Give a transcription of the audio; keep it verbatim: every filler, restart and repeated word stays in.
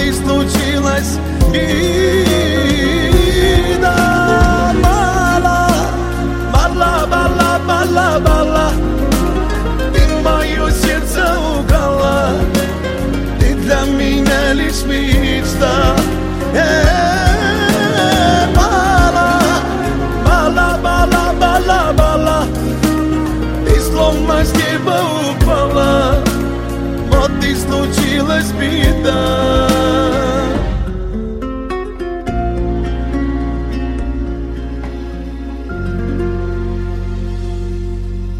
и случилась беда. Мала, мала, мала, мала, мала, ты мое сердце украла, ты для меня лишь мечта. Мала, мала, мала, мала, мала, ты словно с неба упала, вот и случилась беда.